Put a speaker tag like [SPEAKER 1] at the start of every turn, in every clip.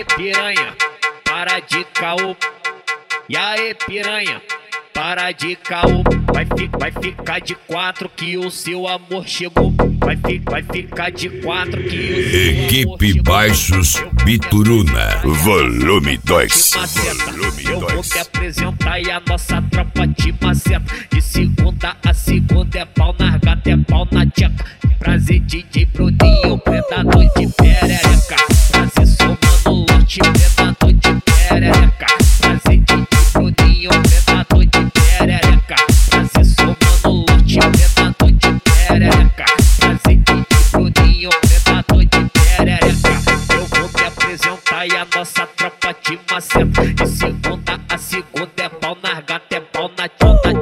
[SPEAKER 1] piranha, para de caô. E aí piranha, para de caô. Vai ficar de quatro que o seu amor chegou. Vai ficar de quatro que o seu
[SPEAKER 2] Equipe
[SPEAKER 1] amor
[SPEAKER 2] Baixos
[SPEAKER 1] chegou.
[SPEAKER 2] Bituruna, volume 2.
[SPEAKER 1] Eu vou te apresentar e a nossa tropa te maceta. De segunda a segunda é pau na gata, é pau na tcheca. Prazer DJ Bruninho, predador de perereca. Prazer somando lote, predador de perereca. Prazer DJ Bruninho, predador de perereca. Prazer somando lote, predador de perereca. Prazer DJ Bruninho, predador de perereca. Eu vou te apresentar e a nossa tropa te maceta. De segunda a segunda é pau na gata, é pau na tcheca.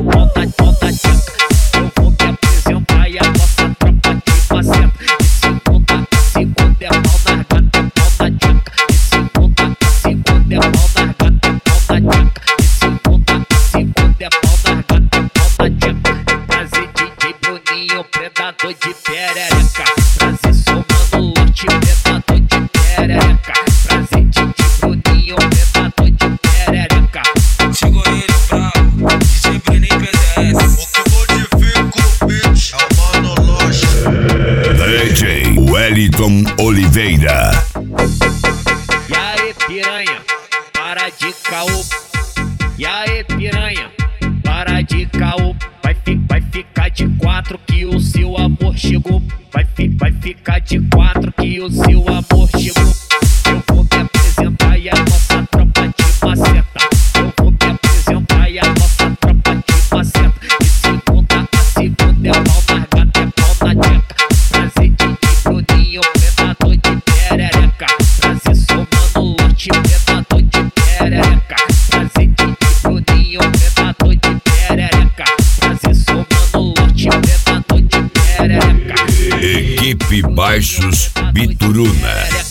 [SPEAKER 1] Eu vou te apresentar e a nossa tropa te maceta. De segunda a segunda é pau na gata, é pau na tcheca. De segunda a segunda é pau na gata, é pau na tcheca. De segunda a segunda é pau na gata, é pau na tcheca. Prazer DJ Bruninho, predador de perereca. Prazer somando lote, predador de perereca. Prazer DJ Bruninho, predador de perereca.
[SPEAKER 3] Chegou ele bravo, DJ Bruninho PDS.
[SPEAKER 4] O que modifica o beat é o Mano Loja.
[SPEAKER 2] DJ Wellington Oliveira.
[SPEAKER 1] E aí piranha, para de caô. E aí piranha, para de caô. Vai ficar de quatro que o seu amor chegou. Vai ficar de quatro que o seu amor chegou. Eu vou te apresentar e a nossa tropa te maceta. Eu vou te apresentar e a nossa tropa te maceta. De segunda a segunda é pau na gata, é pau na tcheca. Prazer DJ Bruninho, predador de perereca. Prazer somando lote, predador de perereca. Prazer DJ Bruninho, predador de perereca. Prazer somando lote, predador de perereca.
[SPEAKER 2] Equipe Baixos Bituruna.